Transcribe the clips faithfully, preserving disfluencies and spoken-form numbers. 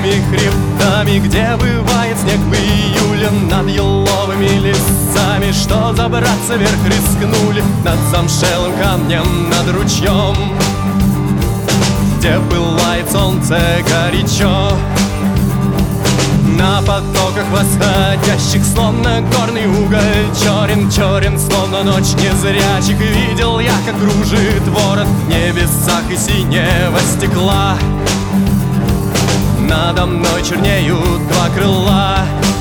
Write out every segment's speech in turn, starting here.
горными хребтами, где бывает снег в июле, над еловыми лесами, что забраться вверх рискнули, над замшелым камнем, над ручьем, где пылает солнце горячо. На потоках восходящих, словно горный уголь, черен, черен, словно ночь незрячих. Видел я, как кружит ворон в небесах и синего стекла. Надо мной чернеют два крыла.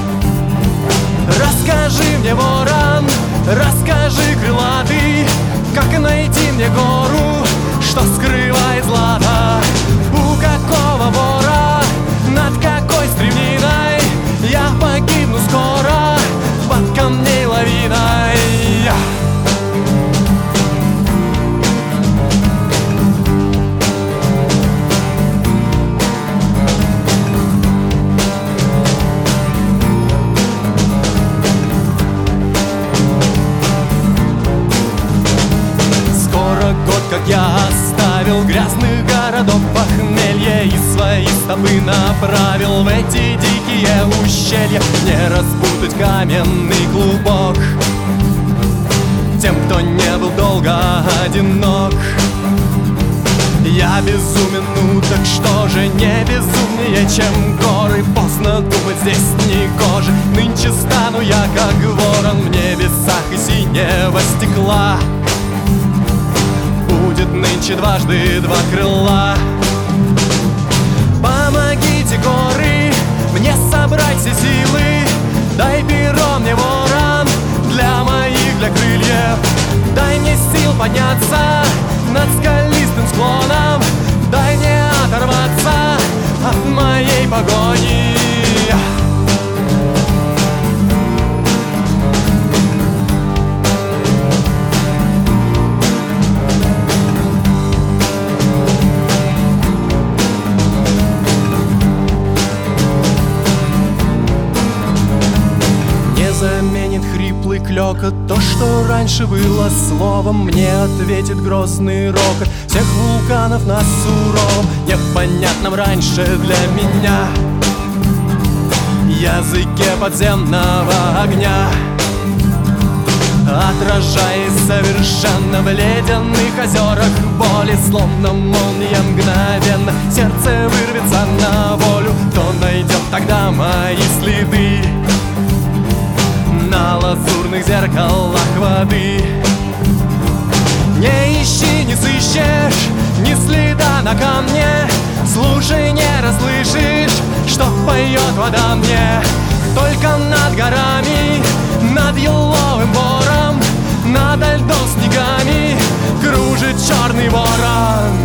Расскажи мне, ворон, расскажи, крылатый, как найти мне гору, что скрывает злато. У какого вора, над какой стремниной я погибну скоро под камней лавиной. Скоро год, как я оставил грязных городов похмелье и свои стопы направил в эти дикие ущелья. Не распутать каменный клубок тем, кто не был долго одинок. Я безумен, ну так что же не безумнее, чем горы? Поздно думать, здесь не кожа. Нынче стану я, как ворон, в небесах и синего стекла. Будет нынче дважды два крыла. Помогите, горы, мне собрать все силы. Дай перо мне, ворон, для моих, для крыльев. Дай мне сил подняться над скалистым склоном. Дай мне оторваться от моей погони. Заменит хриплый клёкот то, что раньше было словом. Мне ответит грозный рокот всех вулканов на суровом, непонятном раньше для меня языке подземного огня. Отражаясь совершенно в ледяных озерах боли, словно молния мгновенно сердце вырвется на волю. Кто найдет тогда мои следы на лазурных зеркалах воды? Не ищи, не сыщешь ни следа на камне. Слушай, не расслышишь, что поет вода мне. Только над горами, над еловым бором, над льдом снегами кружит черный ворон.